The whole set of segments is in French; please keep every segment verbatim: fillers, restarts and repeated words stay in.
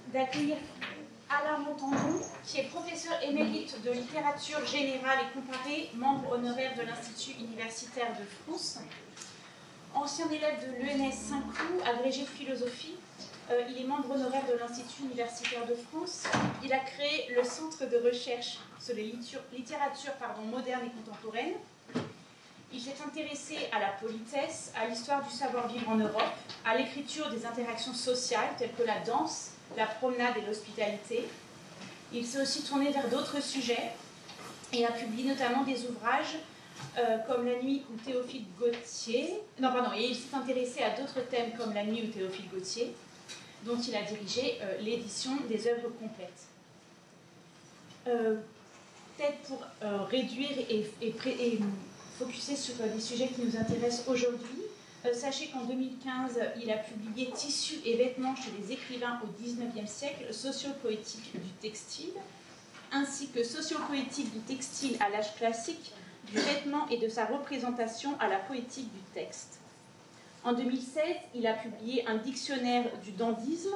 d'accueillir Alain Montandon, qui est professeur émérite de littérature générale et comparée, membre honoraire de l'Institut universitaire de France. Ancien élève de l'E N S Saint-Cloud, agrégé de philosophie, euh, il est membre honoraire de l'Institut universitaire de France. Il a créé le Centre de recherche sur les littératures pardon, modernes et contemporaines. Il s'est intéressé à la politesse, à l'histoire du savoir-vivre en Europe, à l'écriture des interactions sociales telles que la danse, la promenade et l'hospitalité. Il s'est aussi tourné vers d'autres sujets et a publié notamment des ouvrages euh, comme La nuit ou Théophile Gautier. Non, pardon, et il s'est intéressé à d'autres thèmes comme La nuit ou Théophile Gautier, dont il a dirigé euh, l'édition des œuvres complètes. Euh, Peut-être pour euh, réduire et, et, et focuser sur les sujets qui nous intéressent aujourd'hui. Euh, sachez qu'en deux mille quinze, il a publié Tissus et vêtements chez les écrivains au dix-neuvième siècle, sociopoétique du textile, ainsi que sociopoétique du textile à l'âge classique, du vêtement et de sa représentation à la poétique du texte. En deux mille seize, il a publié un dictionnaire du dandysme,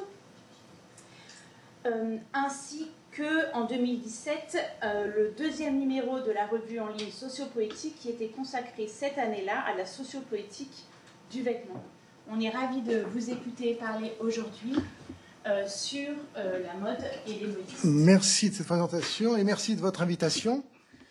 euh, ainsi qu'en deux mille dix-sept, euh, le deuxième numéro de la revue en ligne Sociopoétique qui était consacré cette année-là à la sociopoétique du vêtement. On est ravis de vous écouter parler aujourd'hui euh, sur euh, la mode et les modistes. Merci de cette présentation et merci de votre invitation.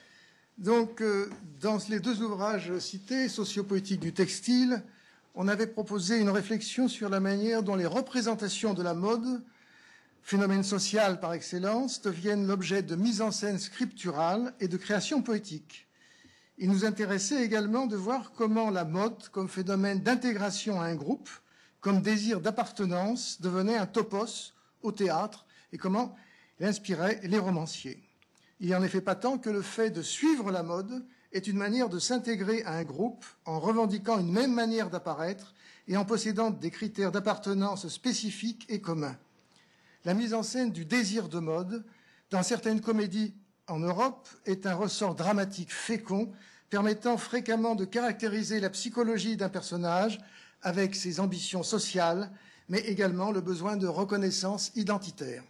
Donc, euh, dans les deux ouvrages cités, Sociopoétique du textile, on avait proposé une réflexion sur la manière dont les représentations de la mode, phénomène social par excellence, deviennent l'objet de mise en scène scripturale et de création poétique. Il nous intéressait également de voir comment la mode, comme phénomène d'intégration à un groupe, comme désir d'appartenance, devenait un topos au théâtre et comment il inspirait les romanciers. Il est en effet patent que le fait de suivre la mode est une manière de s'intégrer à un groupe en revendiquant une même manière d'apparaître et en possédant des critères d'appartenance spécifiques et communs. La mise en scène du désir de mode, dans certaines comédies en Europe, est un ressort dramatique fécond, permettant fréquemment de caractériser la psychologie d'un personnage avec ses ambitions sociales, mais également le besoin de reconnaissance identitaire.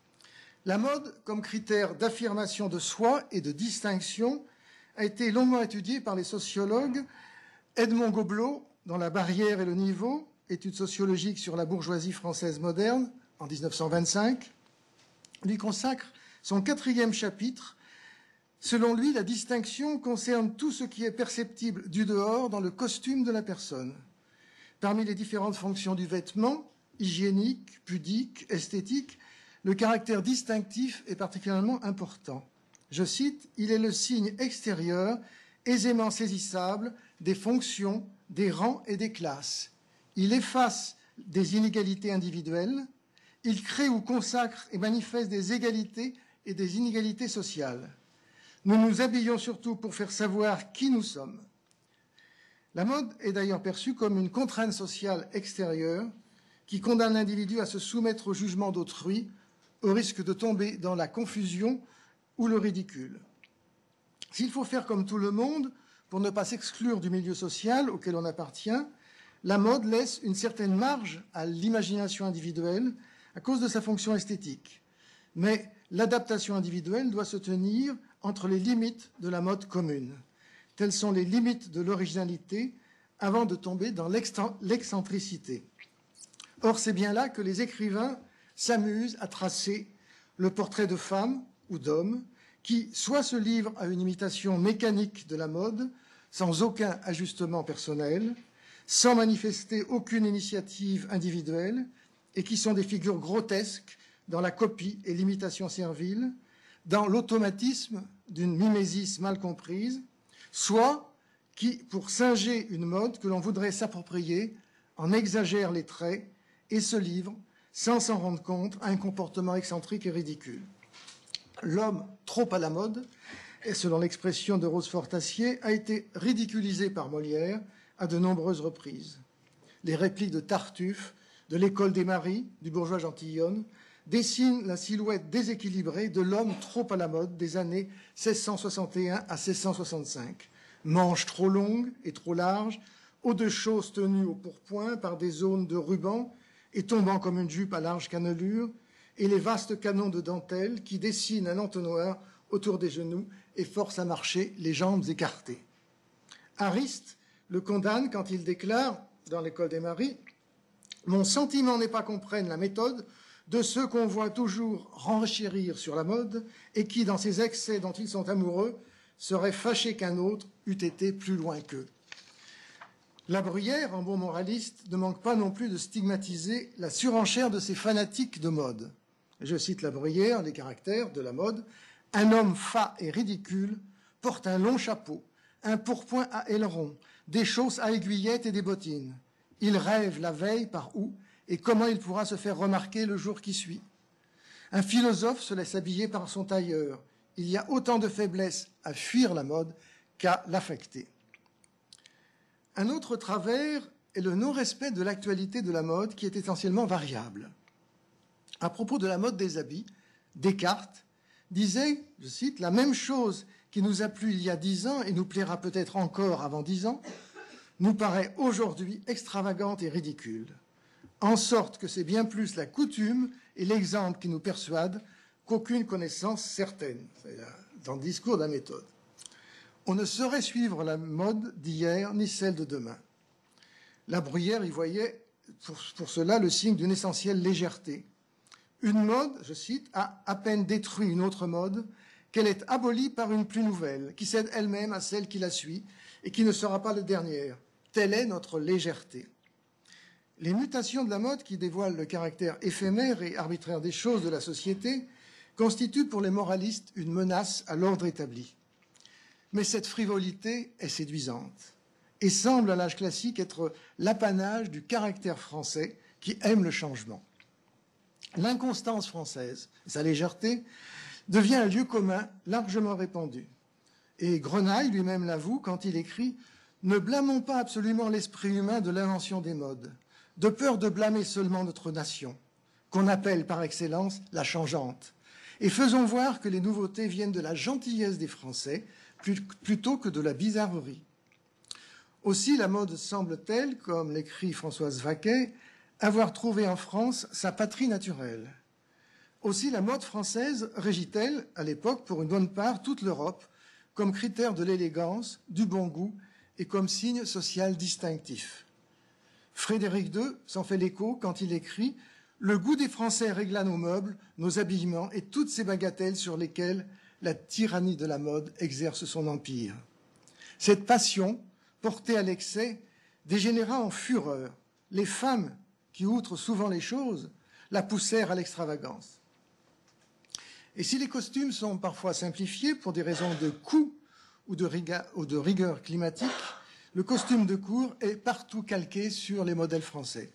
La mode, comme critère d'affirmation de soi et de distinction, a été longuement étudiée par les sociologues Edmond Goblet dans La barrière et le niveau, étude sociologique sur la bourgeoisie française moderne, en mille neuf cent vingt-cinq, lui consacre son quatrième chapitre. Selon lui, la distinction concerne tout ce qui est perceptible du dehors dans le costume de la personne. Parmi les différentes fonctions du vêtement, hygiénique, pudique, esthétique, le caractère distinctif est particulièrement important. Je cite, « Il est le signe extérieur, aisément saisissable, des fonctions, des rangs et des classes. Il efface des inégalités individuelles. Il crée ou consacre et manifeste des égalités et des inégalités sociales. Nous nous habillons surtout pour faire savoir qui nous sommes. » La mode est d'ailleurs perçue comme une contrainte sociale extérieure qui condamne l'individu à se soumettre au jugement d'autrui, au risque de tomber dans la confusion ou le ridicule. S'il faut faire comme tout le monde pour ne pas s'exclure du milieu social auquel on appartient, la mode laisse une certaine marge à l'imagination individuelle à cause de sa fonction esthétique. Mais l'adaptation individuelle doit se tenir entre les limites de la mode commune. Telles sont les limites de l'originalité avant de tomber dans l'excentricité. Or, c'est bien là que les écrivains s'amusent à tracer le portrait de femmes ou d'hommes qui soit se livrent à une imitation mécanique de la mode, sans aucun ajustement personnel, sans manifester aucune initiative individuelle, et qui sont des figures grotesques dans la copie et l'imitation servile, dans l'automatisme d'une mimésis mal comprise, soit qui, pour singer une mode que l'on voudrait s'approprier, en exagère les traits et se livre, sans s'en rendre compte, à un comportement excentrique et ridicule. L'homme trop à la mode, et selon l'expression de Rochefort-Tassier, a été ridiculisé par Molière à de nombreuses reprises. Les répliques de Tartuffe, de l'école des maris, du bourgeois gentilhomme, dessinent la silhouette déséquilibrée de l'homme trop à la mode des années seize cent soixante et un à seize cent soixante-cinq. Manches trop longues et trop larges, haut de chausses tenues au pourpoint par des zones de ruban et tombant comme une jupe à large cannelure, et les vastes canons de dentelle qui dessinent un entonnoir autour des genoux et forcent à marcher les jambes écartées. Ariste le condamne quand il déclare, dans l'École des Maris, « Mon sentiment n'est pas qu'on prenne la méthode de ceux qu'on voit toujours renchérir sur la mode et qui, dans ces excès dont ils sont amoureux, seraient fâchés qu'un autre eût été plus loin qu'eux. » La Bruyère, en bon moraliste, ne manque pas non plus de stigmatiser la surenchère de ces fanatiques de mode. Je cite la Bruyère, les caractères de la mode. « Un homme fat et ridicule porte un long chapeau, un pourpoint à aileron, des chausses à aiguillettes et des bottines. Il rêve la veille par où et comment il pourra se faire remarquer le jour qui suit. Un philosophe se laisse habiller par son tailleur. Il y a autant de faiblesse à fuir la mode qu'à l'affecter. » Un autre travers est le non-respect de l'actualité de la mode qui est essentiellement variable. À propos de la mode des habits, Descartes disait, je cite, « La même chose qui nous a plu il y a dix ans et nous plaira peut-être encore avant dix ans, nous paraît aujourd'hui extravagante et ridicule, en sorte que c'est bien plus la coutume et l'exemple qui nous persuadent qu'aucune connaissance certaine. » C'est dans le discours de la méthode. On ne saurait suivre la mode d'hier ni celle de demain. La Bruyère y voyait pour, pour cela le signe d'une essentielle légèreté. Une mode, je cite, a à peine détruit une autre mode qu'elle est abolie par une plus nouvelle, qui cède elle-même à celle qui la suit et qui ne sera pas la dernière. Telle est notre légèreté. Les mutations de la mode qui dévoilent le caractère éphémère et arbitraire des choses de la société constituent pour les moralistes une menace à l'ordre établi. Mais cette frivolité est séduisante et semble à l'âge classique être l'apanage du caractère français qui aime le changement. L'inconstance française, sa légèreté, devient un lieu commun largement répandu. Et Grenaille lui-même l'avoue quand il écrit « Ne blâmons pas absolument l'esprit humain de l'invention des modes, de peur de blâmer seulement notre nation, qu'on appelle par excellence la changeante, et faisons voir que les nouveautés viennent de la gentillesse des Français plutôt que de la bizarrerie. » Aussi, la mode semble-t-elle, comme l'écrit Françoise Vaquet, avoir trouvé en France sa patrie naturelle. Aussi, la mode française régit-elle, à l'époque, pour une bonne part, toute l'Europe, comme critère de l'élégance, du bon goût et comme signe social distinctif. Frédéric deux s'en fait l'écho quand il écrit « Le goût des Français régla nos meubles, nos habillements et toutes ces bagatelles sur lesquelles la tyrannie de la mode exerce son empire. » Cette passion, portée à l'excès, dégénéra en fureur. Les femmes, qui outrent souvent les choses, la poussèrent à l'extravagance. Et si les costumes sont parfois simplifiés pour des raisons de coût ou de rigueur, ou de rigueur climatique, le costume de cour est partout calqué sur les modèles français.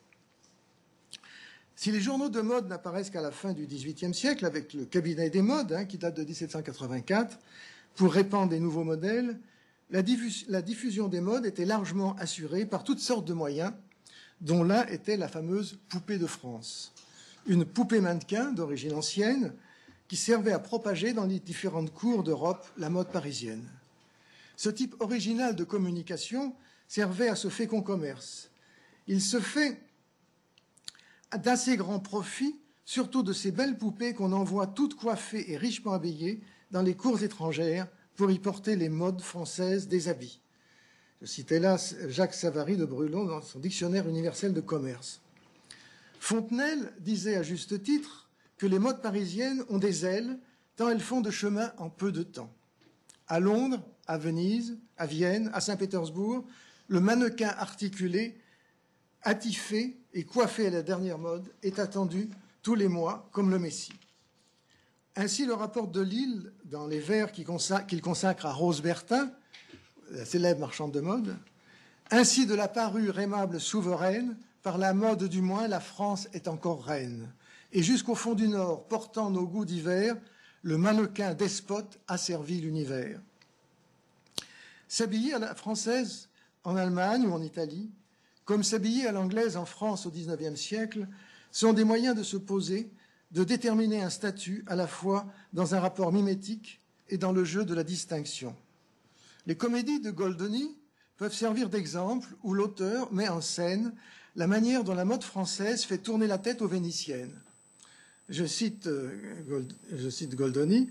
Si les journaux de mode n'apparaissent qu'à la fin du dix-huitième siècle, avec le cabinet des modes, hein, qui date de dix-sept cent quatre-vingt-quatre, pour répandre des nouveaux modèles, la, diffus la diffusion des modes était largement assurée par toutes sortes de moyens, dont l'un était la fameuse poupée de France, une poupée mannequin d'origine ancienne qui servait à propager dans les différentes cours d'Europe la mode parisienne. Ce type original de communication servait à ce fécond commerce. Il se fait d'assez grand profit, surtout de ces belles poupées qu'on envoie toutes coiffées et richement habillées dans les cours étrangères pour y porter les modes françaises des habits. Je citais là Jacques Savary de Brulon dans son Dictionnaire universel de commerce. Fontenelle disait à juste titre que les modes parisiennes ont des ailes tant elles font de chemin en peu de temps. À Londres, à Venise, à Vienne, à Saint-Pétersbourg, le mannequin articulé, attifé et coiffé à la dernière mode est attendu tous les mois comme le Messie. Ainsi le rapporte de Lille dans les vers qu'il consacre, consacre à Rose Bertin, la célèbre marchande de mode. Ainsi de la parure aimable souveraine, par la mode du moins, la France est encore reine. Et jusqu'au fond du Nord, portant nos goûts d'hiver, le mannequin despote a servi l'univers. S'habiller à la française en Allemagne ou en Italie, comme s'habiller à l'anglaise en France au dix-neuvième siècle, sont des moyens de se poser, de déterminer un statut à la fois dans un rapport mimétique et dans le jeu de la distinction. Les comédies de Goldoni peuvent servir d'exemple où l'auteur met en scène la manière dont la mode française fait tourner la tête aux Vénitiennes. Je cite, Gold, je cite Goldoni,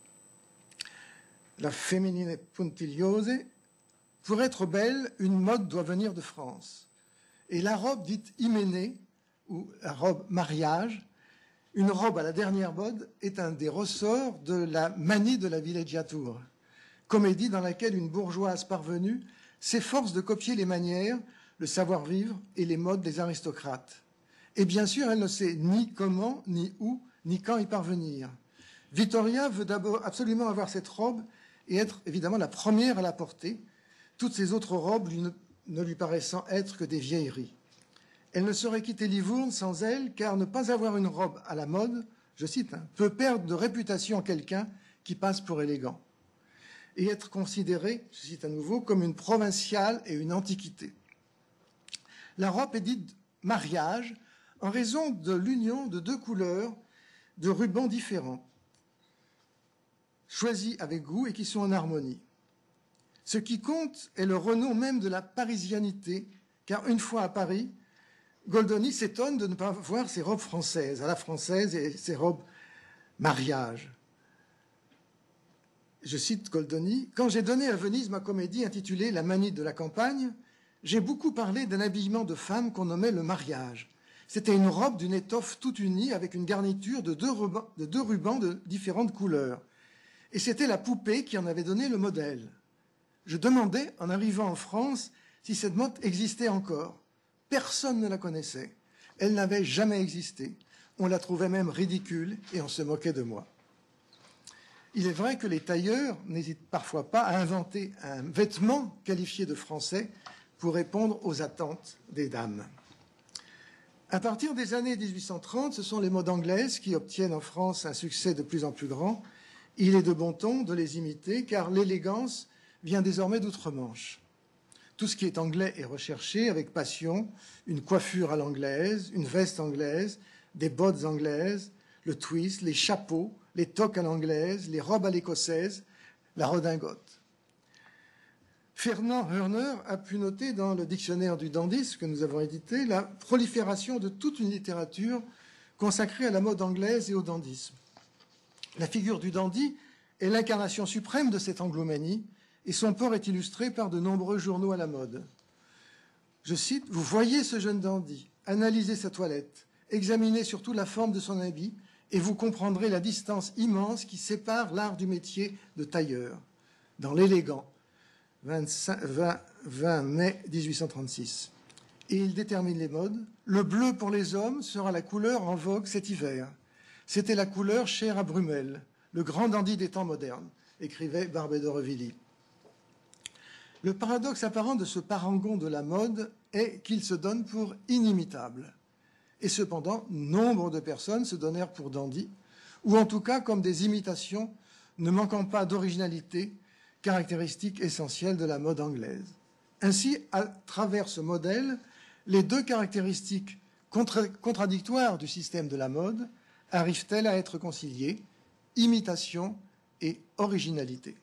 la féminine puntigliose, pour être belle, une mode doit venir de France. Et la robe dite hyménée, ou la robe mariage, une robe à la dernière mode, est un des ressorts de la manie de la villeggiatura, comédie dans laquelle une bourgeoise parvenue s'efforce de copier les manières, le savoir-vivre et les modes des aristocrates. Et bien sûr, elle ne sait ni comment, ni où, ni quand y parvenir. Vittoria veut d'abord absolument avoir cette robe et être évidemment la première à la porter, toutes ces autres robes lui ne, ne lui paraissant être que des vieilleries. Elle ne saurait quitter Livourne sans elle, car ne pas avoir une robe à la mode, je cite, hein, peut perdre de réputation quelqu'un qui passe pour élégant, et être considérée, je cite à nouveau, comme une provinciale et une antiquité. La robe est dite mariage en raison de l'union de deux couleurs de rubans différents, choisis avec goût et qui sont en harmonie. Ce qui compte est le renom même de la parisianité, car une fois à Paris, Goldoni s'étonne de ne pas voir ses robes françaises, à la française, et ses robes mariage. Je cite Goldoni, « Quand j'ai donné à Venise ma comédie intitulée « La manie de la campagne », j'ai beaucoup parlé d'un habillement de femme qu'on nommait le mariage. C'était une robe d'une étoffe toute unie avec une garniture de deux rubans de, deux rubans de différentes couleurs. Et c'était la poupée qui en avait donné le modèle. Je demandais, en arrivant en France, si cette mode existait encore. Personne ne la connaissait. Elle n'avait jamais existé. On la trouvait même ridicule et on se moquait de moi. Il est vrai que les tailleurs n'hésitent parfois pas à inventer un vêtement qualifié de français pour répondre aux attentes des dames. À partir des années mille huit cent trente, ce sont les modes anglaises qui obtiennent en France un succès de plus en plus grand. Il est de bon ton de les imiter, car l'élégance vient désormais d'outre-Manche. Tout ce qui est anglais est recherché avec passion, une coiffure à l'anglaise, une veste anglaise, des bottes anglaises, le twist, les chapeaux, les toques à l'anglaise, les robes à l'écossaise, la redingote. Fernand Hörner a pu noter dans le dictionnaire du dandisme que nous avons édité la prolifération de toute une littérature consacrée à la mode anglaise et au dandisme. La figure du dandy est l'incarnation suprême de cette anglomanie et son port est illustré par de nombreux journaux à la mode. Je cite, « Vous voyez ce jeune dandy, analysez sa toilette, examinez surtout la forme de son habit et vous comprendrez la distance immense qui sépare l'art du métier de tailleur. » Dans l'élégant, vingt mai mille huit cent trente-six. Et il détermine les modes. Le bleu pour les hommes sera la couleur en vogue cet hiver. C'était la couleur chère à Brummel, le grand dandy des temps modernes, écrivait Barbé d'Aurevilly. Le paradoxe apparent de ce parangon de la mode est qu'il se donne pour inimitable. Et cependant, nombre de personnes se donnèrent pour dandy, ou en tout cas comme des imitations ne manquant pas d'originalité, caractéristique essentielle de la mode anglaise. Ainsi, à travers ce modèle, les deux caractéristiques contra contradictoires du système de la mode arrivent-elles à être conciliées, imitation et originalité.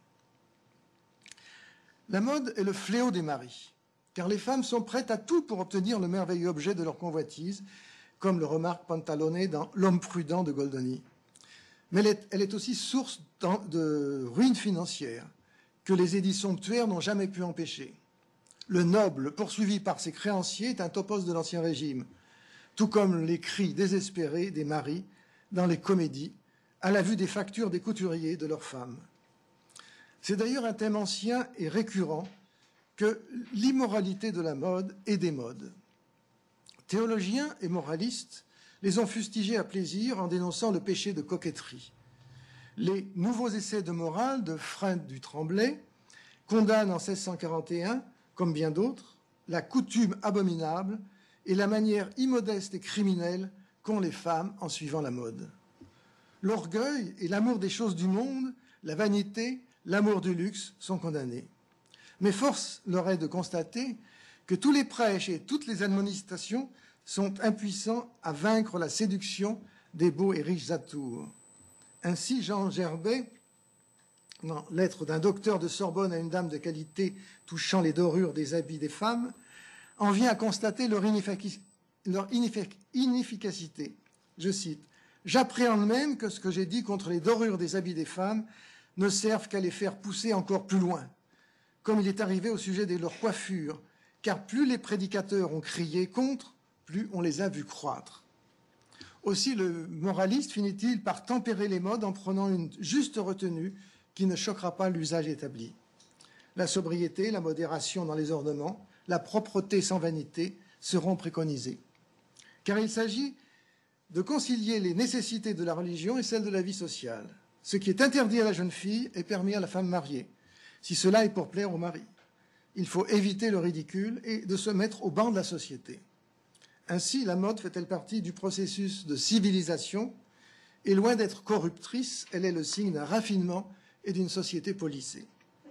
La mode est le fléau des maris, car les femmes sont prêtes à tout pour obtenir le merveilleux objet de leur convoitise, comme le remarque Pantalone dans L'homme prudent de Goldoni. Mais elle est, elle est aussi source de ruines financières que les édits somptuaires n'ont jamais pu empêcher. Le noble, poursuivi par ses créanciers, est un topos de l'Ancien Régime, tout comme les cris désespérés des maris dans les comédies, à la vue des factures des couturiers de leurs femmes. C'est d'ailleurs un thème ancien et récurrent que l'immoralité de la mode et des modes. Théologiens et moralistes les ont fustigés à plaisir en dénonçant le péché de coquetterie. Les nouveaux essais de morale de Freund du Tremblay condamnent en mille six cent quarante et un, comme bien d'autres, la coutume abominable et la manière immodeste et criminelle qu'ont les femmes en suivant la mode. L'orgueil et l'amour des choses du monde, la vanité, l'amour du luxe sont condamnés. Mais force leur est de constater que tous les prêches et toutes les admonestations sont impuissants à vaincre la séduction des beaux et riches atours. Ainsi, Jean Gerbet, dans Lettre d'un docteur de Sorbonne à une dame de qualité touchant les dorures des habits des femmes, en vient à constater leur, ineffic leur inefficacité. Je cite, J'appréhende même que ce que j'ai dit contre les dorures des habits des femmes ne serve qu'à les faire pousser encore plus loin, comme il est arrivé au sujet de leur coiffure, car plus les prédicateurs ont crié contre, plus on les a vus croître. Aussi le moraliste finit-il par tempérer les modes en prenant une juste retenue qui ne choquera pas l'usage établi. La sobriété, la modération dans les ornements, la propreté sans vanité seront préconisées. Car il s'agit de concilier les nécessités de la religion et celles de la vie sociale. Ce qui est interdit à la jeune fille est permis à la femme mariée, si cela est pour plaire au mari. Il faut éviter le ridicule et de se mettre au banc de la société. Ainsi, la mode fait-elle partie du processus de civilisation et loin d'être corruptrice, elle est le signe d'un raffinement et d'une société policée.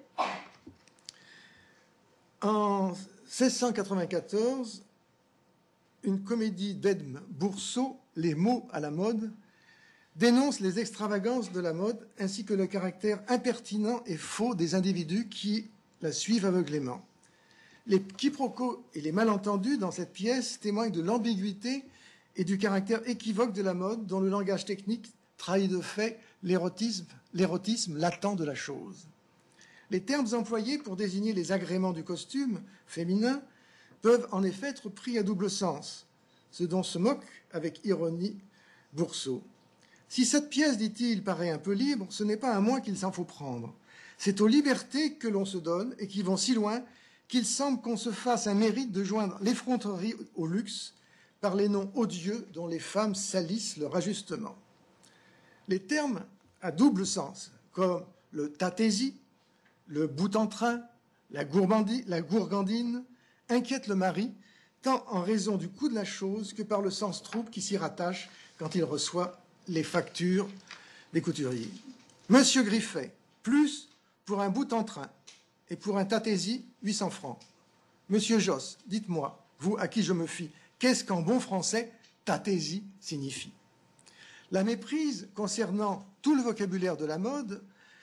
En seize cent quatre-vingt-quatorze, une comédie d'Edme Boursault, Les mots à la mode, dénonce les extravagances de la mode ainsi que le caractère impertinent et faux des individus qui la suivent aveuglément. Les quiproquos et les malentendus dans cette pièce témoignent de l'ambiguïté et du caractère équivoque de la mode dont le langage technique trahit de fait l'érotisme, l'érotisme latent de la chose. Les termes employés pour désigner les agréments du costume féminin peuvent en effet être pris à double sens, ce dont se moque avec ironie Boursault. Si cette pièce, dit-il, paraît un peu libre, ce n'est pas à moi qu'il s'en faut prendre. C'est aux libertés que l'on se donne et qui vont si loin qu'il semble qu'on se fasse un mérite de joindre l'effronterie au luxe par les noms odieux dont les femmes salissent leur ajustement. Les termes à double sens, comme le tatésie, le bout-en-train, la, la gourgandine, inquiètent le mari, tant en raison du coût de la chose que par le sens trouble qui s'y rattache quand il reçoit les factures des couturiers. Monsieur Griffet, plus pour un bout-en-train et pour un tatésie, huit cents francs. Monsieur Josse, dites-moi, vous à qui je me fie, qu'est-ce qu'en bon français tatésie signifie? La méprise concernant tout le vocabulaire de la mode,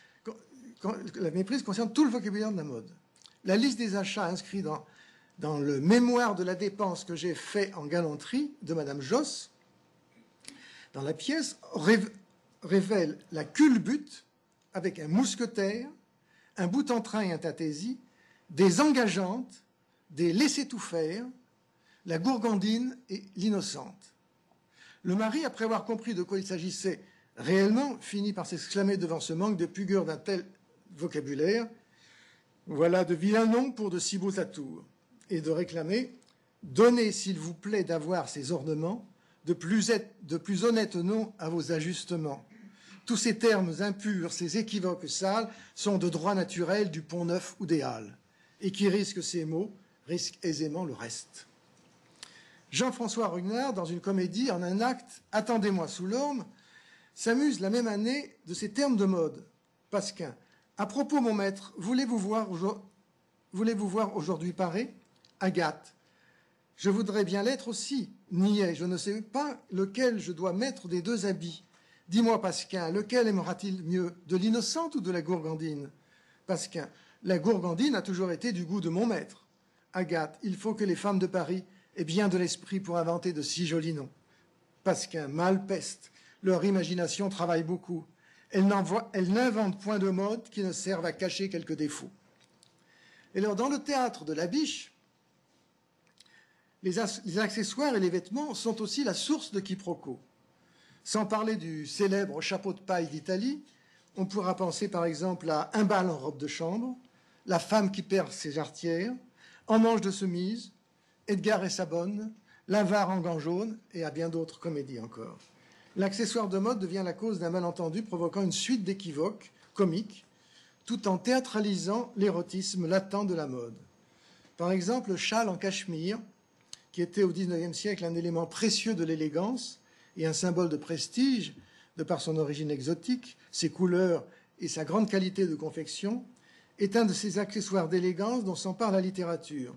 la méprise concerne tout le vocabulaire de la mode. La liste des achats inscrits dans, dans le mémoire de la dépense que j'ai fait en galanterie de Madame Josse, dans la pièce, révèle la culbute avec un mousquetaire, un bout-en-train et un tatésie, des engageantes, des laissez-tout-faire, la gourgandine et l'innocente. Le mari, après avoir compris de quoi il s'agissait réellement, finit par s'exclamer devant ce manque de pudeur d'un tel vocabulaire, voilà de vilains noms pour de si beaux atours, et de réclamer « Donnez, s'il vous plaît, d'avoir ces ornements, de plus, être, de plus honnêtes noms à vos ajustements. Tous ces termes impurs, ces équivoques sales, sont de droit naturel du Pont-Neuf ou des Halles, et qui risquent ces mots, risquent aisément le reste. » Jean-François Rugnard, dans une comédie en un acte, « Attendez-moi sous l'orme », s'amuse la même année de ces termes de mode. Pasquin, à propos, mon maître, voulez-vous voir, voulez-vous voir aujourd'hui parer? Agathe, je voudrais bien l'être aussi. Niais, je ne sais pas lequel je dois mettre des deux habits. Dis-moi, Pasquin, lequel aimera-t-il mieux, de l'innocente ou de la gourgandine? Pasquin, la gourgandine a toujours été du goût de mon maître. Agathe, il faut que les femmes de Paris aient bien de l'esprit pour inventer de si jolis noms. Pasquin, malpeste, leur imagination travaille beaucoup. Elles n'inventent point de modes qui ne servent à cacher quelques défauts. Et alors, dans le théâtre de la Biche, les, les accessoires et les vêtements sont aussi la source de quiproquos. Sans parler du célèbre chapeau de paille d'Italie, on pourra penser par exemple à Un bal en robe de chambre, La femme qui perd ses jarretières, En manche de chemise, Edgar et sa bonne, L'avare en gants jaunes et à bien d'autres comédies encore. L'accessoire de mode devient la cause d'un malentendu provoquant une suite d'équivoques comiques, tout en théâtralisant l'érotisme latent de la mode. Par exemple, le châle en cachemire, qui était au dix-neuvième siècle un élément précieux de l'élégance et un symbole de prestige, de par son origine exotique, ses couleurs et sa grande qualité de confection, est un de ces accessoires d'élégance dont s'empare la littérature.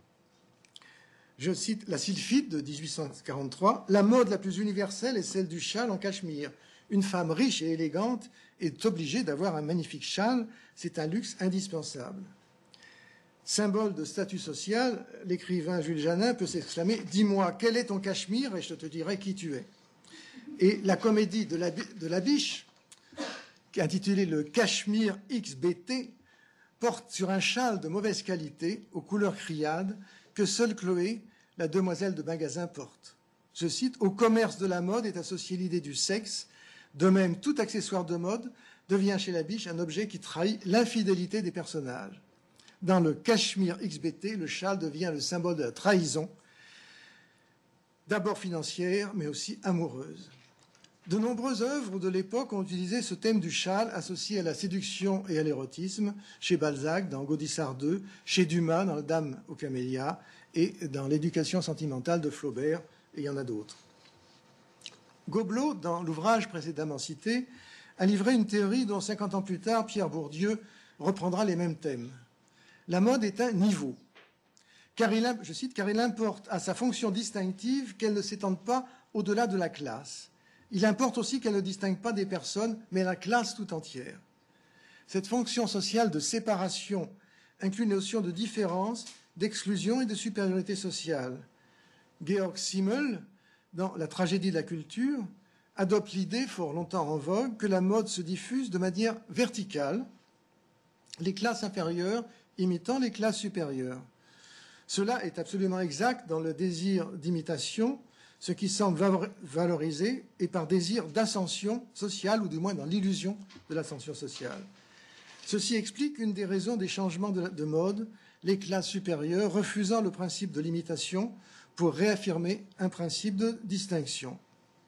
Je cite la Sylphide de dix-huit cent quarante-trois. « La mode la plus universelle est celle du châle en cachemire. Une femme riche et élégante est obligée d'avoir un magnifique châle. C'est un luxe indispensable. » Symbole de statut social, l'écrivain Jules Janin peut s'exclamer « Dis-moi, quel est ton cachemire et je te dirai qui tu es. » Et la comédie de la, de la Biche, intitulée Le Cachemire X B T, porte sur un châle de mauvaise qualité, aux couleurs criades, que seule Chloé, la demoiselle de magasin, porte. Je cite, « Au commerce de la mode est associée l'idée du sexe. De même, tout accessoire de mode devient chez la Biche un objet qui trahit l'infidélité des personnages. Dans le Cachemire X B T, le châle devient le symbole de la trahison, d'abord financière, mais aussi amoureuse. » De nombreuses œuvres de l'époque ont utilisé ce thème du châle associé à la séduction et à l'érotisme, chez Balzac dans Gaudissart deux, chez Dumas dans La Dame aux camélias et dans L'éducation sentimentale de Flaubert, et il y en a d'autres. Gobelot, dans l'ouvrage précédemment cité, a livré une théorie dont cinquante ans plus tard, Pierre Bourdieu reprendra les mêmes thèmes. La mode est un niveau, car il, je cite, « car il importe à sa fonction distinctive qu'elle ne s'étende pas au-delà de la classe. Il importe aussi qu'elle ne distingue pas des personnes, mais la classe tout entière. Cette fonction sociale de séparation inclut une notion de différence, d'exclusion et de supériorité sociale. Georg Simmel, dans La tragédie de la culture, adopte l'idée, fort longtemps en vogue, que la mode se diffuse de manière verticale, les classes inférieures imitant les classes supérieures. Cela est absolument exact dans le désir d'imitation, ce qui semble valorisé est par désir d'ascension sociale, ou du moins dans l'illusion de l'ascension sociale. Ceci explique une des raisons des changements de, de mode, les classes supérieures refusant le principe de l'imitation pour réaffirmer un principe de distinction.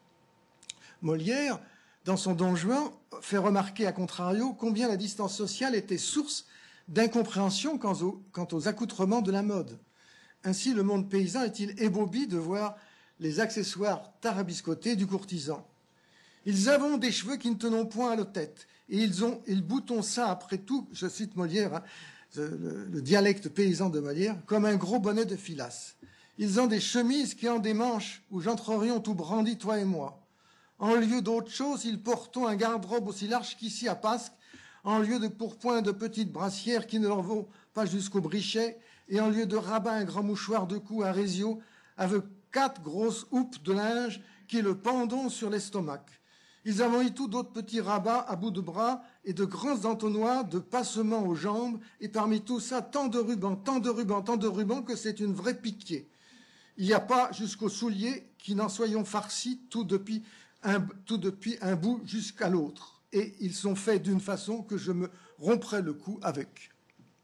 Molière, dans son Don Juan, fait remarquer à contrario combien la distance sociale était source d'incompréhension quant aux, quant aux accoutrements de la mode. Ainsi, le monde paysan est-il ébaubé de voir les accessoires tarabiscotés du courtisan. Ils avons des cheveux qui ne tenons point à la tête, et ils ont, ils boutons ça après tout, je cite Molière, hein, le, le dialecte paysan de Molière, comme un gros bonnet de filasse. Ils ont des chemises qui ont des manches, où j'entrerions tout brandi, toi et moi. En lieu d'autre chose, ils portons un garde-robe aussi large qu'ici à Pasque, en lieu de pourpoint de petites brassières qui ne leur vont pas jusqu'au brichet, et en lieu de rabat un grand mouchoir de cou à résio, avec quatre grosses houppes de linge qui le pendons sur l'estomac. Ils avaient eu tout d'autres petits rabats à bout de bras et de grands entonnoirs de passements aux jambes, et parmi tout ça, tant de rubans, tant de rubans, tant de rubans que c'est une vraie piquée. Il n'y a pas jusqu'aux souliers qui n'en soyons farcis tout depuis un, tout depuis un bout jusqu'à l'autre. Et ils sont faits d'une façon que je me romprais le cou avec.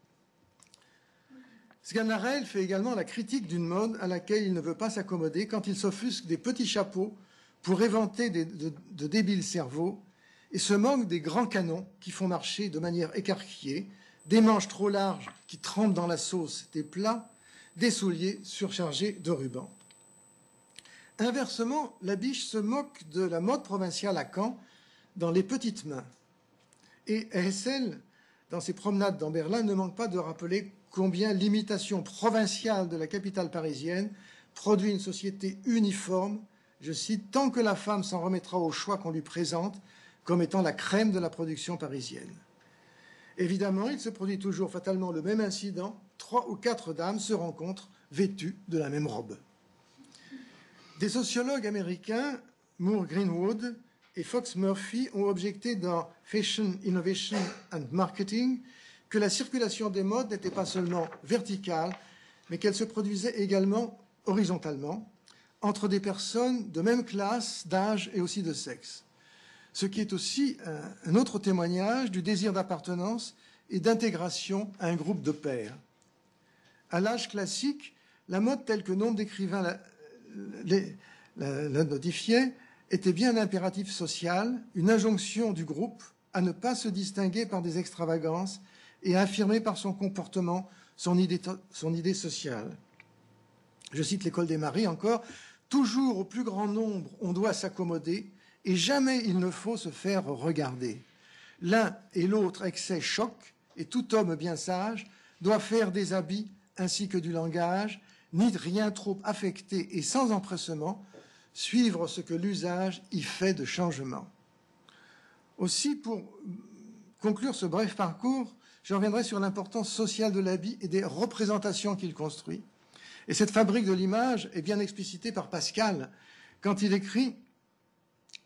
Sganarelle fait également la critique d'une mode à laquelle il ne veut pas s'accommoder quand il s'offusque des petits chapeaux pour éventer des, de, de débiles cerveaux et se moque des grands canons qui font marcher de manière écarquillée, des manches trop larges qui trempent dans la sauce des plats, des souliers surchargés de rubans. Inversement, la Biche se moque de la mode provinciale à Caen dans Les Petites Mains. Et Hessel, dans ses promenades dans Berlin, ne manque pas de rappeler combien l'imitation provinciale de la capitale parisienne produit une société uniforme, je cite, « tant que la femme s'en remettra au choix qu'on lui présente comme étant la crème de la production parisienne ». Évidemment, il se produit toujours fatalement le même incident, trois ou quatre dames se rencontrent vêtues de la même robe. Des sociologues américains, Moore Greenwood et Fox Murphy, ont objecté dans Fashion, Innovation and Marketing que la circulation des modes n'était pas seulement verticale, mais qu'elle se produisait également horizontalement entre des personnes de même classe, d'âge et aussi de sexe. Ce qui est aussi un autre témoignage du désir d'appartenance et d'intégration à un groupe de pairs. À l'âge classique, la mode telle que nombre d'écrivains la, la, la, la notifiait était bien un impératif social, une injonction du groupe à ne pas se distinguer par des extravagances et à affirmer par son comportement son idée, son idée sociale. Je cite l'École des Maris encore, « Toujours au plus grand nombre, on doit s'accommoder et jamais il ne faut se faire regarder. L'un et l'autre excès choquent et tout homme bien sage doit faire des habits ainsi que du langage, ni rien trop affecté et sans empressement, suivre ce que l'usage y fait de changement. » Aussi, pour conclure ce bref parcours, je reviendrai sur l'importance sociale de l'habit et des représentations qu'il construit. Et cette fabrique de l'image est bien explicitée par Pascal quand il écrit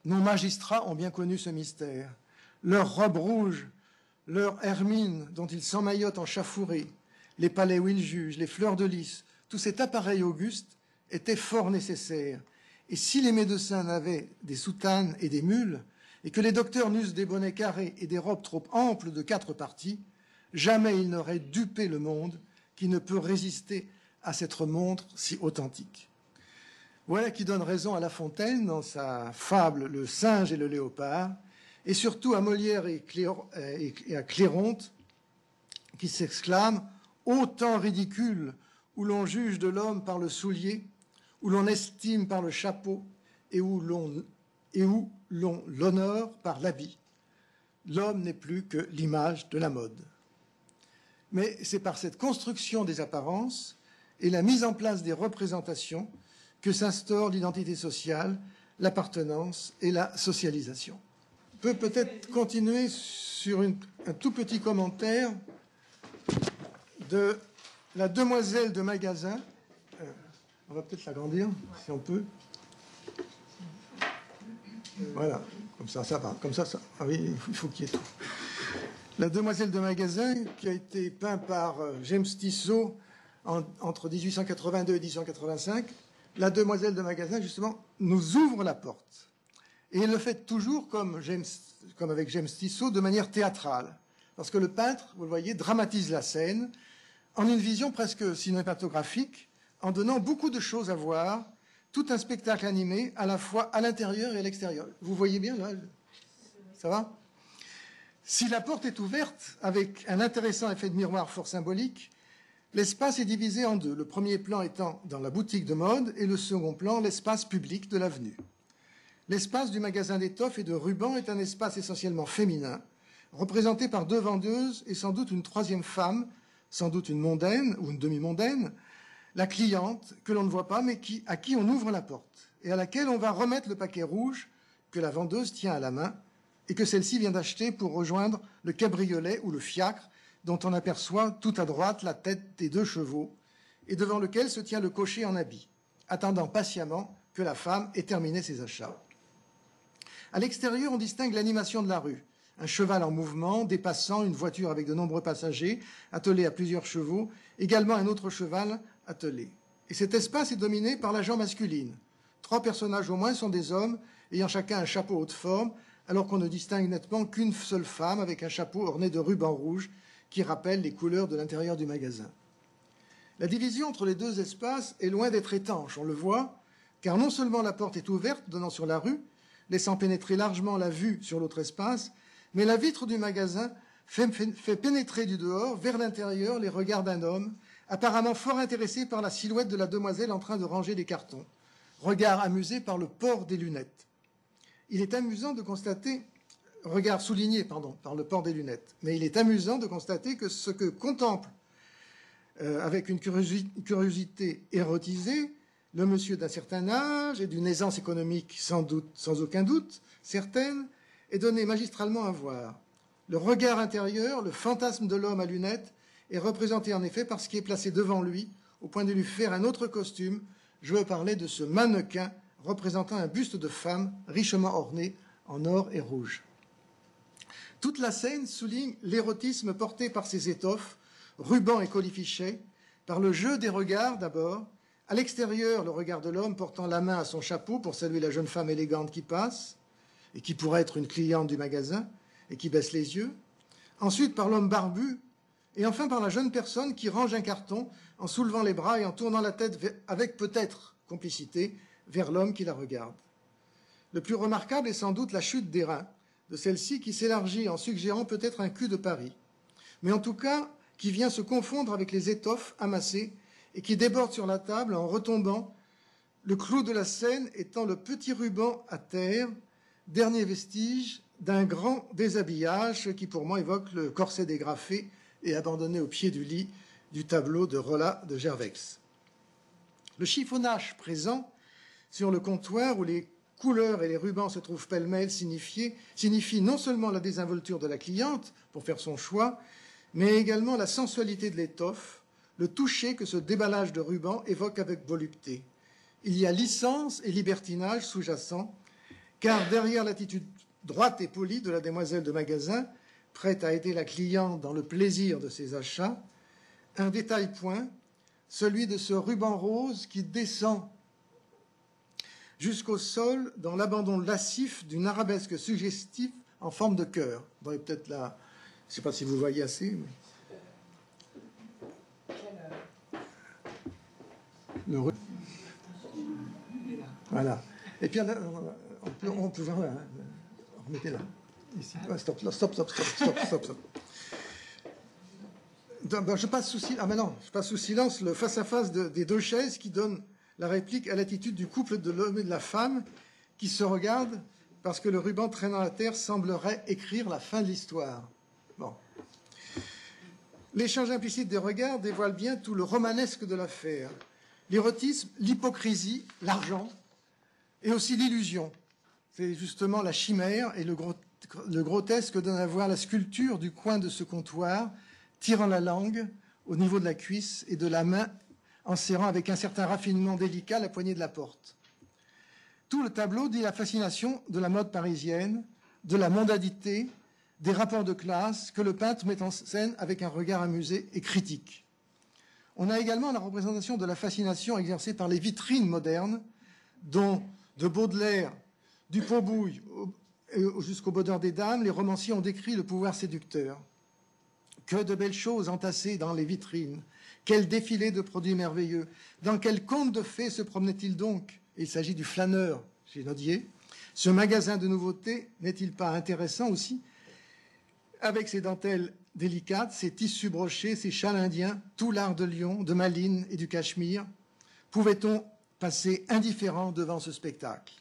Nos magistrats ont bien connu ce mystère. Leurs robes rouges, leurs hermines dont ils s'emmaillotent en chafourée, les palais où ils jugent, les fleurs de lys, tout cet appareil auguste était fort nécessaire. Et si les médecins n'avaient des soutanes et des mules, et que les docteurs n'eussent des bonnets carrés et des robes trop amples de quatre parties, jamais ils n'auraient dupé le monde qui ne peut résister à cette montre si authentique. Voilà qui donne raison à La Fontaine dans sa fable « Le singe et le léopard », et surtout à Molière et, Cléor, et à Cléronte, qui s'exclament « Ô temps ridicule où l'on juge de l'homme par le soulier, où l'on estime par le chapeau et où l'on et où l'on l'honore par l'habit. L'homme n'est plus que l'image de la mode. » Mais c'est par cette construction des apparences et la mise en place des représentations que s'instaure l'identité sociale, l'appartenance et la socialisation. On peut peut-être continuer sur une, un tout petit commentaire de la demoiselle de magasin. Euh, on va peut-être l'agrandir, si on peut. Voilà, comme ça, ça va. Comme ça, ça. Ah oui, il faut qu'il y ait tout. La demoiselle de magasin, qui a été peint par James Tissot en, entre dix-huit cent quatre-vingt-deux et dix-huit cent quatre-vingt-cinq, la demoiselle de magasin, justement, nous ouvre la porte. Et elle le fait toujours, comme, James, comme avec James Tissot, de manière théâtrale. Parce que le peintre, vous le voyez, dramatise la scène en une vision presque cinématographique, en donnant beaucoup de choses à voir, tout un spectacle animé, à la fois à l'intérieur et à l'extérieur. Vous voyez bien, là? Ça va? Si la porte est ouverte, avec un intéressant effet de miroir fort symbolique, l'espace est divisé en deux, le premier plan étant dans la boutique de mode et le second plan, l'espace public de l'avenue. L'espace du magasin d'étoffes et de rubans est un espace essentiellement féminin, représenté par deux vendeuses et sans doute une troisième femme, sans doute une mondaine ou une demi-mondaine, la cliente que l'on ne voit pas mais qui, à qui on ouvre la porte et à laquelle on va remettre le paquet rouge que la vendeuse tient à la main et que celle-ci vient d'acheter pour rejoindre le cabriolet ou le fiacre dont on aperçoit tout à droite la tête des deux chevaux et devant lequel se tient le cocher en habit, attendant patiemment que la femme ait terminé ses achats. À l'extérieur, on distingue l'animation de la rue. Un cheval en mouvement, dépassant une voiture avec de nombreux passagers, attelée à plusieurs chevaux, également un autre cheval attelé. Et cet espace est dominé par la gent masculine. Trois personnages au moins sont des hommes, ayant chacun un chapeau haute forme, alors qu'on ne distingue nettement qu'une seule femme avec un chapeau orné de rubans rouges qui rappelle les couleurs de l'intérieur du magasin. La division entre les deux espaces est loin d'être étanche, on le voit, car non seulement la porte est ouverte donnant sur la rue, laissant pénétrer largement la vue sur l'autre espace, mais la vitre du magasin fait, fait pénétrer du dehors vers l'intérieur les regards d'un homme, apparemment fort intéressé par la silhouette de la demoiselle en train de ranger des cartons, regard amusé par le port des lunettes. Il est amusant de constater, regard souligné, pardon, par le port des lunettes, mais il est amusant de constater que ce que contemple euh, avec une curiosité érotisée le monsieur d'un certain âge et d'une aisance économique sans doute, sans aucun doute, certaine, est donné magistralement à voir. Le regard intérieur, le fantasme de l'homme à lunettes, est représenté en effet par ce qui est placé devant lui, au point de lui faire un autre costume. Je veux parler de ce mannequin représentant un buste de femme richement orné en or et rouge. Toute la scène souligne l'érotisme porté par ces étoffes, rubans et colifichets, par le jeu des regards d'abord, à l'extérieur le regard de l'homme portant la main à son chapeau pour saluer la jeune femme élégante qui passe, et qui pourrait être une cliente du magasin, et qui baisse les yeux, ensuite par l'homme barbu, et enfin par la jeune personne qui range un carton en soulevant les bras et en tournant la tête avec peut-être complicité vers l'homme qui la regarde. Le plus remarquable est sans doute la chute des reins de celle-ci qui s'élargit en suggérant peut-être un cul de Paris, mais en tout cas qui vient se confondre avec les étoffes amassées et qui déborde sur la table en retombant, le clou de la scène étant le petit ruban à terre, dernier vestige d'un grand déshabillage, ce qui pour moi évoque le corset dégrafé et abandonné au pied du lit du tableau de Rolla de Gervex. Le chiffonnage présent sur le comptoir où les couleurs et les rubans se trouvent pêle-mêle signifie, signifie non seulement la désinvolture de la cliente pour faire son choix, mais également la sensualité de l'étoffe, le toucher que ce déballage de rubans évoque avec volupté. Il y a licence et libertinage sous-jacent car derrière l'attitude droite et polie de la demoiselle de magasin, prête à aider la cliente dans le plaisir de ses achats, un détail point, celui de ce ruban rose qui descend jusqu'au sol dans l'abandon lascif d'une arabesque suggestive en forme de cœur. Vous voyez peut-être là, je ne sais pas si vous voyez assez. Mais... Le... Voilà. Et puis, on peut, on peut voir là. Remettez là. Ici. Ah, stop, stop, stop, stop, stop, stop, stop. Donc, je passe sous, ah, mais non, je passe sous silence le face-à-face de, des deux chaises qui donnent la réplique à l'attitude du couple de l'homme et de la femme qui se regardent parce que le ruban traînant la terre semblerait écrire la fin de l'histoire. Bon. L'échange implicite des regards dévoile bien tout le romanesque de l'affaire. L'érotisme, l'hypocrisie, l'argent et aussi l'illusion. C'est justement la chimère et le, gros, le grotesque donne à voir la sculpture du coin de ce comptoir, tirant la langue au niveau de la cuisse et de la main en serrant avec un certain raffinement délicat la poignée de la porte. Tout le tableau dit la fascination de la mode parisienne, de la mondanité, des rapports de classe que le peintre met en scène avec un regard amusé et critique. On a également la représentation de la fascination exercée par les vitrines modernes, dont de Baudelaire, du Paubouille jusqu'au Bonheur des Dames, les romanciers ont décrit le pouvoir séducteur. Que de belles choses entassées dans les vitrines, quel défilé de produits merveilleux. Dans quel conte de fées se promenait-il donc? Il s'agit du flâneur chez Nodier. Ce magasin de nouveautés n'est-il pas intéressant aussi, avec ses dentelles délicates, ses tissus brochés, ses châles indiens, tout l'art de Lyon, de Malines et du Cachemire? Pouvait-on passer indifférent devant ce spectacle?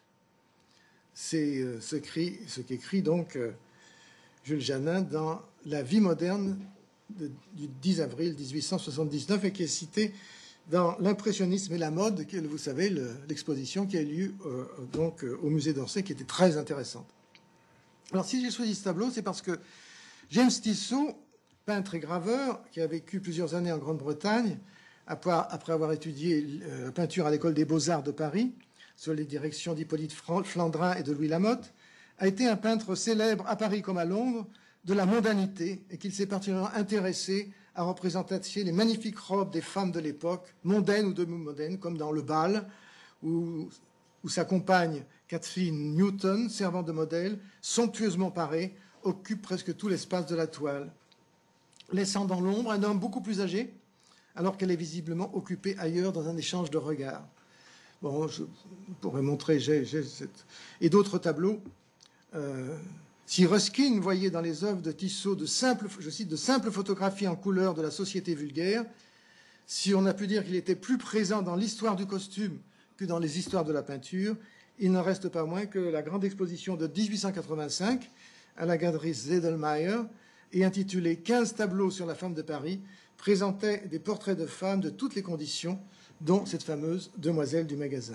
C'est euh, ce, ce qu'écrit donc euh, Jules Janin dans La vie moderne de, du dix avril mille huit cent soixante-dix-neuf et qui est cité dans L'impressionnisme et la mode, qui est, vous savez, l'exposition qui a eu lieu euh, donc, euh, au musée d'Orsay, qui était très intéressante. Alors, si j'ai choisi ce tableau, c'est parce que James Tissot, peintre et graveur, qui a vécu plusieurs années en Grande-Bretagne, après avoir étudié la euh, peinture à l'école des Beaux-Arts de Paris, sous les directions d'Hippolyte Flandrin et de Louis Lamotte, a été un peintre célèbre à Paris comme à Londres de la mondanité et qu'il s'est particulièrement intéressé à représenter les magnifiques robes des femmes de l'époque, mondaines ou demi-mondaines, comme dans Le Bal, où, où sa compagne Catherine Newton, servant de modèle, somptueusement parée, occupe presque tout l'espace de la toile, laissant dans l'ombre un homme beaucoup plus âgé, alors qu'elle est visiblement occupée ailleurs dans un échange de regards. Bon, je pourrais montrer, j'ai, j'ai cette... et d'autres tableaux. Euh, si Ruskin voyait dans les œuvres de Tissot de simples, je cite, de simples photographies en couleur de la société vulgaire, si on a pu dire qu'il était plus présent dans l'histoire du costume que dans les histoires de la peinture, il n'en reste pas moins que la grande exposition de mille huit cent quatre-vingt-cinq à la galerie Zedelmeier et intitulée quinze tableaux sur la femme de Paris présentait des portraits de femmes de toutes les conditions, dont cette fameuse demoiselle du magasin.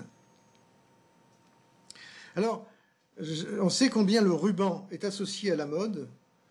Alors, on sait combien le ruban est associé à la mode.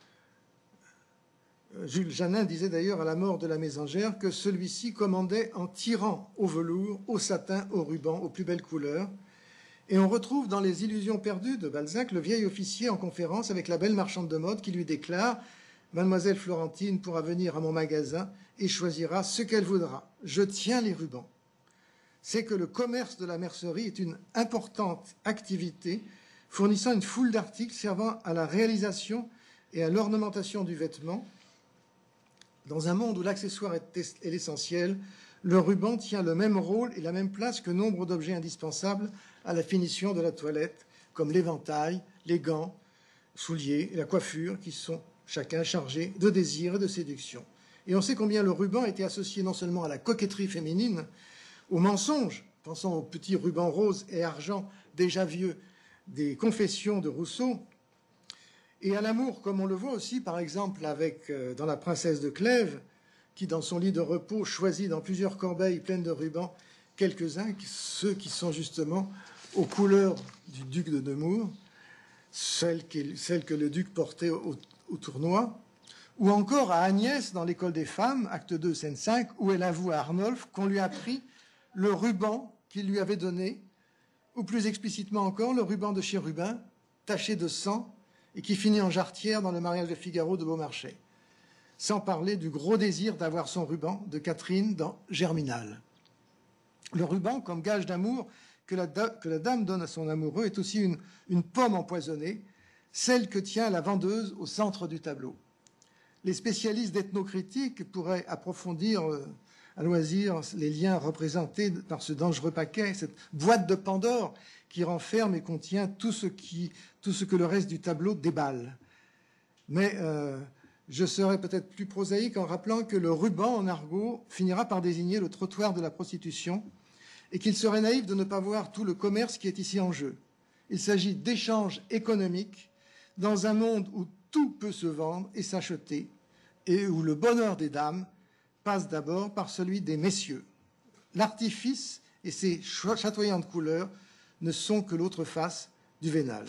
Jules Janin disait d'ailleurs à la mort de la mésangère que celui-ci commandait en tirant au velours, au satin, au ruban, aux plus belles couleurs. Et on retrouve dans Les Illusions perdues de Balzac le vieil officier en conférence avec la belle marchande de mode qui lui déclare « Mademoiselle Florentine pourra venir à mon magasin et choisira ce qu'elle voudra. Je tiens les rubans. » C'est que le commerce de la mercerie est une importante activité fournissant une foule d'articles servant à la réalisation et à l'ornementation du vêtement. Dans un monde où l'accessoire est l'essentiel, le ruban tient le même rôle et la même place que nombre d'objets indispensables à la finition de la toilette, comme l'éventail, les gants, souliers et la coiffure, qui sont chacun chargés de désir et de séduction. Et on sait combien le ruban était associé non seulement à la coquetterie féminine, au mensonge, pensons aux petits rubans roses et argent déjà vieux des Confessions de Rousseau, et à l'amour, comme on le voit aussi, par exemple, avec, euh, dans La Princesse de Clèves, qui, dans son lit de repos, choisit dans plusieurs corbeilles pleines de rubans quelques-uns, ceux qui sont justement aux couleurs du duc de Nemours, celles, qui, celles que le duc portait au, au tournoi, ou encore à Agnès, dans l'École des femmes, acte deux, scène cinq, où elle avoue à Arnolphe qu'on lui a pris le ruban qu'il lui avait donné, ou plus explicitement encore, le ruban de chérubin taché de sang et qui finit en jarretière dans le mariage de Figaro de Beaumarchais. Sans parler du gros désir d'avoir son ruban de Catherine dans Germinal. Le ruban, comme gage d'amour que la, que la dame donne à son amoureux, est aussi une, une pomme empoisonnée, celle que tient la vendeuse au centre du tableau. Les spécialistes d'ethnocritique pourraient approfondir euh, à loisir les liens représentés par ce dangereux paquet, cette boîte de Pandore qui renferme et contient tout ce, qui, tout ce que le reste du tableau déballe. Mais euh, je serai peut-être plus prosaïque en rappelant que le ruban en argot finira par désigner le trottoir de la prostitution et qu'il serait naïf de ne pas voir tout le commerce qui est ici en jeu. Il s'agit d'échanges économiques dans un monde où tout peut se vendre et s'acheter et où le bonheur des dames passe d'abord par celui des messieurs. L'artifice et ses chatoyantes couleurs ne sont que l'autre face du vénal.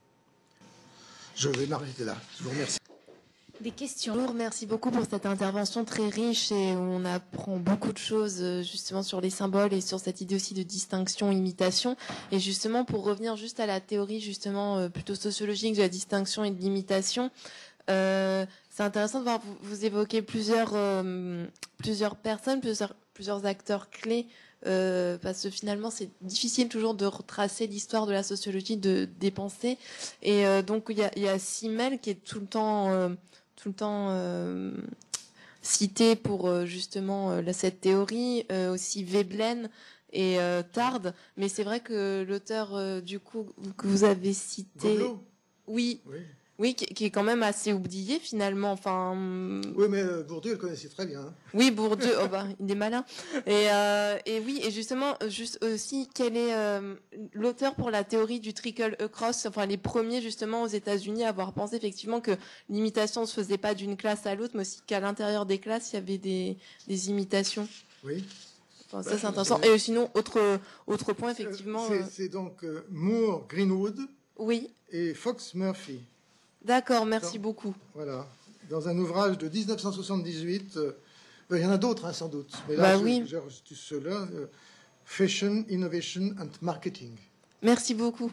Je vais m'arrêter là. Je vous remercie. Des questions. Merci beaucoup pour cette intervention très riche et on apprend beaucoup de choses justement sur les symboles et sur cette idée aussi de distinction, imitation. Et justement, pour revenir juste à la théorie justement plutôt sociologique de la distinction et de l'imitation, euh, c'est intéressant de voir vous, vous évoquer plusieurs, euh, plusieurs personnes, plusieurs, plusieurs acteurs clés. Euh, parce que finalement c'est difficile toujours de retracer l'histoire de la sociologie de, des pensées et euh, donc il y a, y a Simmel qui est tout le temps euh, tout le temps euh, cité pour euh, justement euh, cette théorie, euh, aussi Veblen et euh, Tarde, mais c'est vrai que l'auteur euh, du coup que vous avez cité, Gobelot. oui, Oui. oui, qui, qui est quand même assez oublié finalement. Enfin, oui, mais euh, Bourdieu, elle connaissait très bien. Hein. Oui, Bourdieu, oh bah, il est malin. Et, euh, et oui, et justement, juste aussi, quel est euh, l'auteur pour la théorie du trickle across, enfin les premiers justement aux États-Unis à avoir pensé effectivement que l'imitation ne se faisait pas d'une classe à l'autre, mais aussi qu'à l'intérieur des classes il y avait des, des imitations. Oui. Enfin, ça bah, c'est intéressant. Et sinon, autre autre point effectivement. C'est, c'est donc euh, Moore, Greenwood. Oui. Et Fox Murphy. D'accord, merci dans, beaucoup. Voilà, dans un ouvrage de dix-neuf cent soixante-dix-huit, euh, ben, il y en a d'autres hein, sans doute, mais là bah, j'ai, oui. j'ai reçu ceux-là, euh, Fashion, Innovation and Marketing. Merci beaucoup.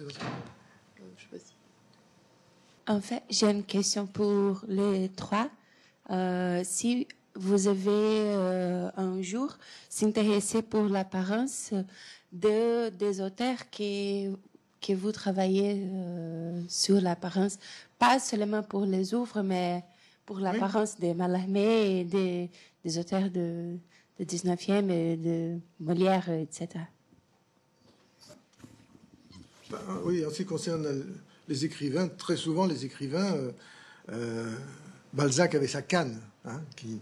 En fait, j'ai une question pour les trois. Euh, si vous avez euh, un jour s'intéressé pour l'apparence de des auteurs qui que vous travaillez euh, sur l'apparence, pas seulement pour les ouvres, mais pour l'apparence oui. des Mallarmé et des, des auteurs de, de dix-neuvième et de Molière, et cetera. Ben, oui, en ce qui concerne les écrivains, très souvent les écrivains, euh, euh, Balzac avait sa canne, hein, qui,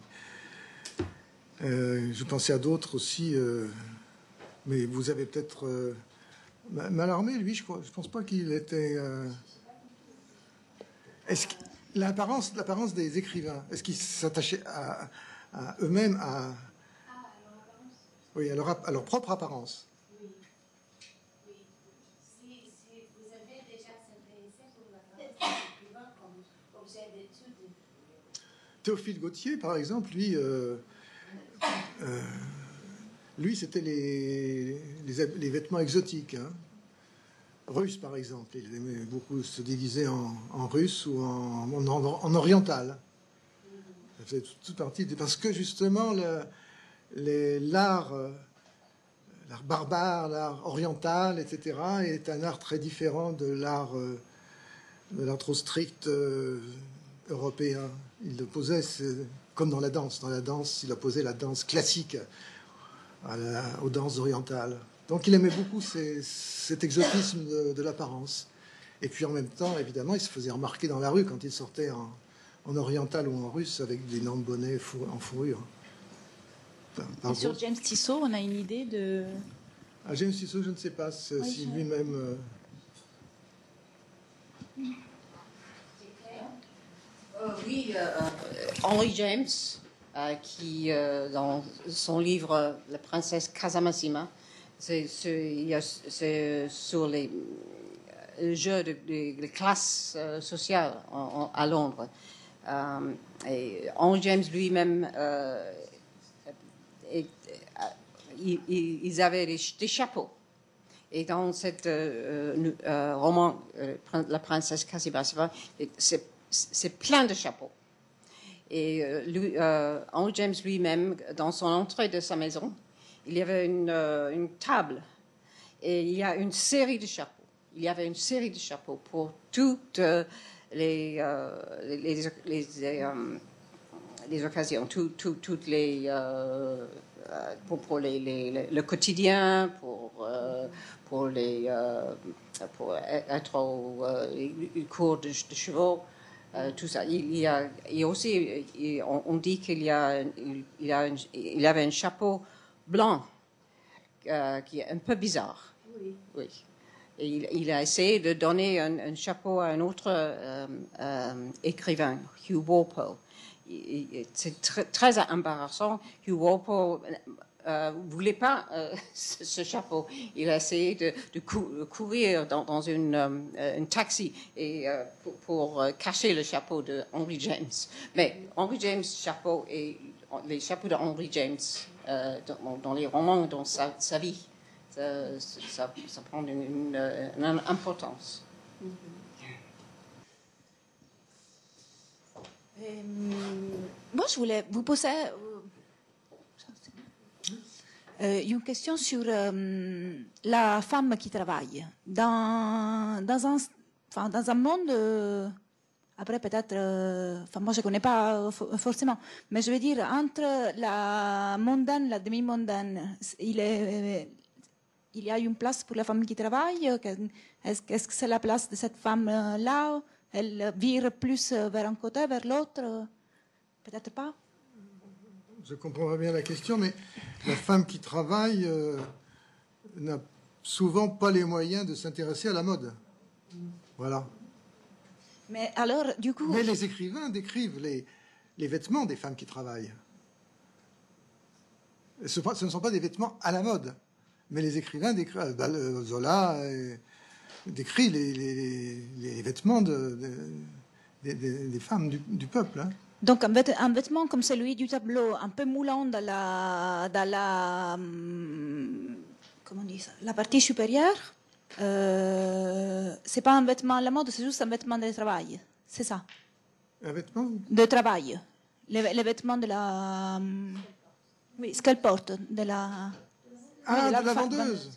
euh, je pensais à d'autres aussi, euh, mais vous avez peut-être... Euh, Mallarmé, lui, je ne pense pas qu'il était... Euh... Est-ce que l'apparence, l'apparence des écrivains, est-ce qu'ils s'attachaient à, à eux-mêmes, à... Ah, à leur apparence. Oui, à leur, à leur propre apparence. Oui. Oui. Si, si vous avez déjà s'intéressé pour l'apparence des écrivains comme objet d'étude. Théophile Gautier, par exemple, lui... Euh, euh, Lui, c'était les, les, les vêtements exotiques, hein. Russes, par exemple. Il aimait beaucoup se déguiser en, en russe ou en, en, en oriental. Ça faisait toute partie de, parce que justement, le, les, l'art, l'art barbare, l'art oriental, et cetera, est un art très différent de l'art, de l'art trop strict euh, européen. Il opposait, comme dans la danse. Dans la danse, il opposait la danse classique À la, aux danses orientales. Donc il aimait beaucoup ces, cet exotisme de, de l'apparence. Et puis en même temps, évidemment, il se faisait remarquer dans la rue quand il sortait en, en oriental ou en russe avec d'énormes bonnets four, en fourrure. Enfin, sur James Tissot, on a une idée de... Ah, James Tissot, je ne sais pas si, oui, si lui-même... Euh... Euh, oui, euh, Henry James... Euh, qui, euh, dans son livre La princesse Casamassima, c'est, c'est, c'est sur les euh, jeux de, de, de classe euh, sociale en, en, à Londres. Euh, et Henry James lui-même, euh, et, et, ils avaient des, des chapeaux. Et dans ce euh, euh, roman, euh, La princesse Kasibassiva, c'est, c'est plein de chapeaux. Et euh, lui, euh, Henry James lui-même, dans son entrée de sa maison, il y avait une, euh, une table et il y a une série de chapeaux. Il y avait une série de chapeaux pour toutes euh, les, euh, les, les, les, les, euh, les occasions, tout, tout, toutes les, euh, pour, pour les, les, le quotidien, pour, euh, pour, les, euh, pour être au euh, cours de, de chevaux. Euh, tout ça. Il y a, et aussi, il, on, on dit qu'il y a, il, il, y a un, il y avait un chapeau blanc euh, qui est un peu bizarre. Oui. Oui. Et il, il a essayé de donner un, un chapeau à un autre euh, euh, écrivain, Hugh Walpole. C'est très, très embarrassant. Hugh Walpole euh, voulait pas euh, ce, ce chapeau. Il a essayé de, de cou- courir dans, dans une, euh, une taxi et, euh, pour, pour cacher le chapeau de Henry James. Mais Henry James chapeau et les chapeaux de Henry James euh, dans, dans les romans, dans sa, sa vie, ça, ça, ça prend une, une, une importance. Mm-hmm. Euh, moi, je voulais vous poser euh, une question sur euh, la femme qui travaille. Dans, dans, un, enfin, dans un monde, euh, après peut-être, euh, enfin, moi je ne connais pas forcément, mais je veux dire, entre la mondaine, la demi-mondaine, il, est, il y a une place pour la femme qui travaille. Est-ce, est-ce que c'est la place de cette femme-là? Elle vire plus vers un côté, vers l'autre? Peut-être pas. Je comprends bien la question, mais la femme qui travaille euh, n'a souvent pas les moyens de s'intéresser à la mode. Voilà. Mais alors, du coup... Mais les écrivains décrivent les, les vêtements des femmes qui travaillent. Ce, ce ne sont pas des vêtements à la mode, mais les écrivains décrivent... Zola... Et, décrit les, les, les vêtements de, de, de, de, des femmes du, du peuple. Hein. Donc un, vêt, un vêtement comme celui du tableau, un peu moulant dans la, dans la, comment on dit ça, la partie supérieure, euh, c'est pas un vêtement à la mode, c'est juste un vêtement de travail, c'est ça? Un vêtement de travail, les, les vêtements de la, oui, ce qu'elle porte, de la, ah, oui, de la, de la vendeuse.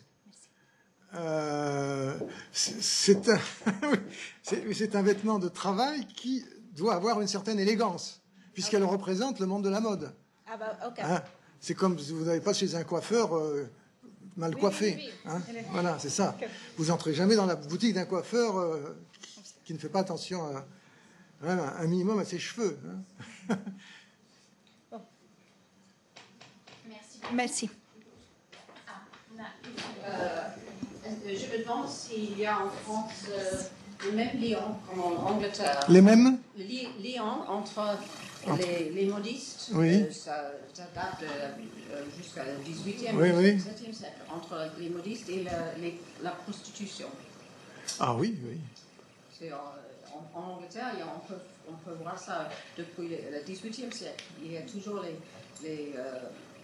Euh, c'est, un, c'est, c'est un vêtement de travail qui doit avoir une certaine élégance, puisqu'elle okay. représente le monde de la mode. Ah bah, okay. Hein, c'est comme si vous n'allez pas chez un coiffeur euh, mal oui, coiffé. Oui, oui. Hein, voilà, c'est ça. Okay. Vous n'entrez jamais dans la boutique d'un coiffeur euh, qui ne fait pas attention à, à un minimum à ses cheveux. Hein. Bon. Merci. Merci. Euh, je me demande s'il y a en France euh, les mêmes liens comme en Angleterre. Les mêmes Les liens entre les, les modistes, oui. euh, ça, ça date euh, jusqu'au dix-huitième, oui, oui. dix-septième siècle, entre les modistes et la, les, la prostitution. Ah oui, oui. C'est, euh, en, en Angleterre, il y a, on, peut, on peut voir ça depuis le dix-huitième siècle. Il y a toujours les... les euh,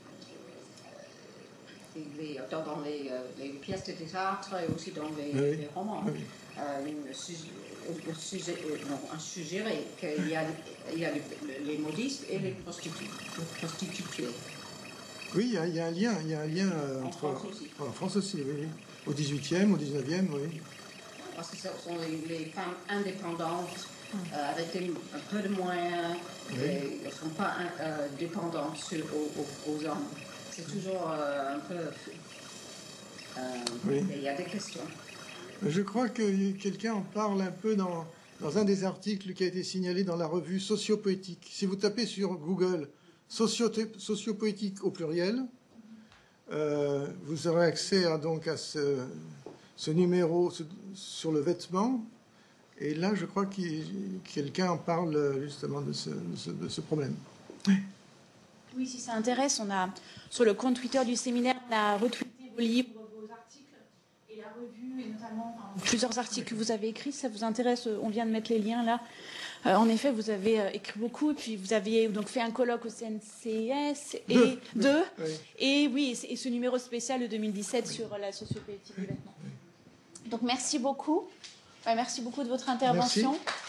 Les, dans, dans les, euh, les pièces de théâtre et aussi dans les, oui. les romans, oui. euh, une, un, sujet, non, un suggéré qu'il y a, il y a les, les modistes et les prostituées. prostituées. Oui, il y, a, il y a un lien, il y a un lien euh, en entre... France aussi. En France aussi, oui, oui. Au dix-huitième, au dix-neuvième, oui. Parce que ce sont les, les femmes indépendantes, euh, avec des, un peu de moyens, oui. Et elles ne sont pas euh, dépendantes sur, aux, aux hommes. C'est toujours euh, un peu... Euh, oui. Il y a des questions. Je crois que quelqu'un en parle un peu dans, dans un des articles qui a été signalé dans la revue Sociopoétique. Si vous tapez sur Google Sociopoétique au pluriel, euh, vous aurez accès à, donc, à ce, ce numéro ce, sur le vêtement. Et là, je crois que quelqu'un en parle justement de ce, de ce, de ce problème. Oui. Oui, si ça intéresse, on a sur le compte Twitter du séminaire, on a retweeté vos livres, vos articles, et la revue Oui, notamment. Enfin, plusieurs articles que vous avez écrits, ça vous intéresse, on vient de mettre les liens là. Euh, en effet, vous avez euh, écrit beaucoup, et puis vous aviez donc fait un colloque au C N C S et deux, deux, oui. et oui, et ce numéro spécial de deux mille dix-sept oui. sur la sociopolitique du vêtement. Donc merci beaucoup, ouais, merci beaucoup de votre intervention. Merci.